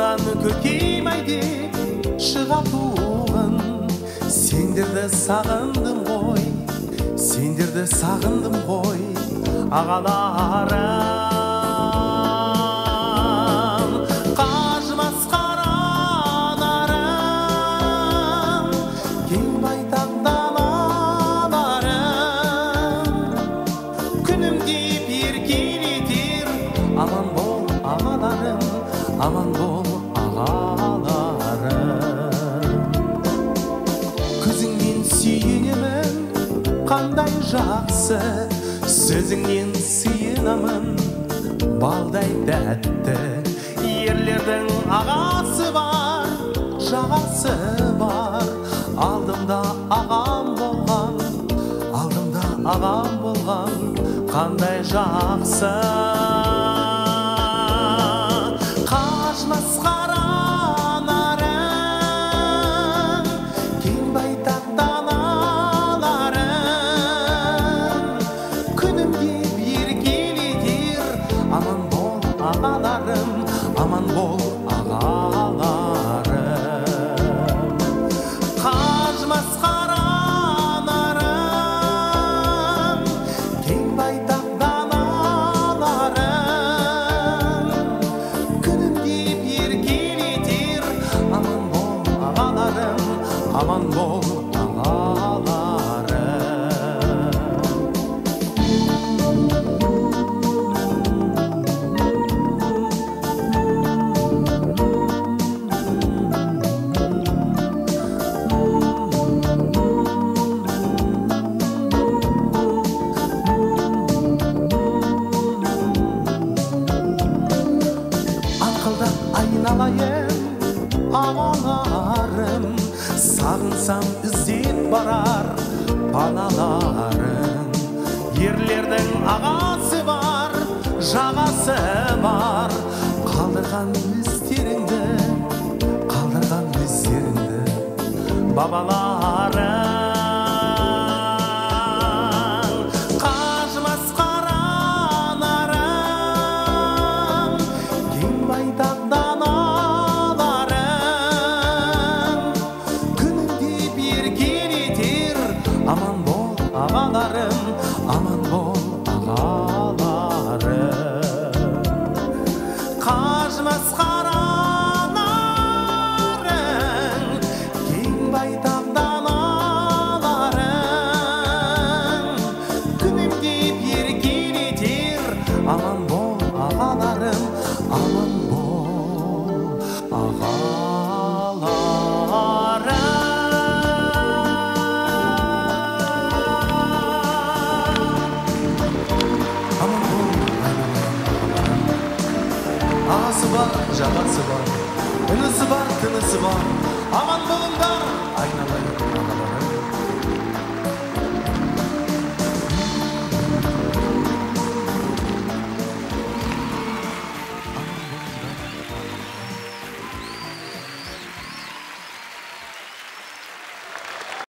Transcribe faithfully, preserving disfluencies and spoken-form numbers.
Жолдан көкеймайды шыға туғын. Сендерді сағындым ғой, сендерді сағындым ғой, ағаларым. Қажымас қаранарым, кең байтақ далаларым, күнім деп еркелетер. Аман бол ағаларым, аман бол ағаларым. Көзіңнен сүйенемін, қандай жақсы, сөзіңнен сыйынамын, балдай тәтті. Ерлердің ағасы бар, жағасы бар, алдымда ағам болған, алдымда ағам болған, қандай жақсы. Қажымас қаранарым, кең байтақ далаларым, күнім деп еркелетер. Аман бол ағаларым, аман бол ағаларым. Қажымас қаранарым, кең байтақ далаларым, күнім деп еркелетер. Аман бол ағаларым, аман бол ағаларым. Ақылдап айналайын ағаларым, сағынсам іздеп барар паналарым. Ерлердің ағасы бар, жағасы бар, қалдырған өздеріңді, қалдырған өздеріңді бабаларым. Қажымас қаранарым, кең байтақ далаларым, күнім деп еркелетер. Аман бол ағаларым, аман бол ағаларым. Қажымас қаранарым, кең байтақ далаларым, күнім деп еркелетер. Аман бол ағаларым, аман бол ағаларым. Аман бол айналайын. Ағасы бар, жағасы бар, інісі бар, тынысы бар. Аман болыңдар айналайын.